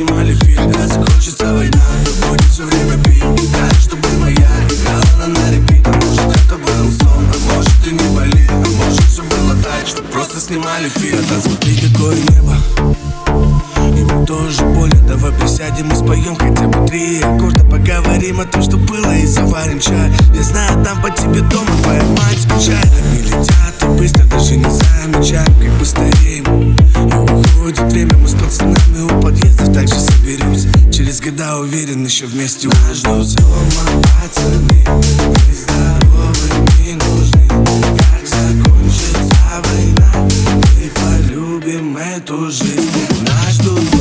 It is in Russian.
снимали фильм. Когда закончится война, то будет все время пить. Гитара, чтобы моя играла она на репит. А может это был сон, а может и не болит. А может все было так, что просто снимали фильм. Тогда смотри, какое небо, ему тоже больно. Давай присядем и споем хотя бы 3 аккорда. Поговорим о том, что было, и заварим чай. Я знаю, там по тебе дома твоя мать скучает. Они летят и быстро, даже не замечаем, как бы стареем. И уходит время, мы с пацанами у подъездов также соберемся. Через года, уверен, еще вместе ужнемся. Дома пацаны, мы здоровы, не нужны. Как закончится война, мы полюбим эту жизнь. Нас ждут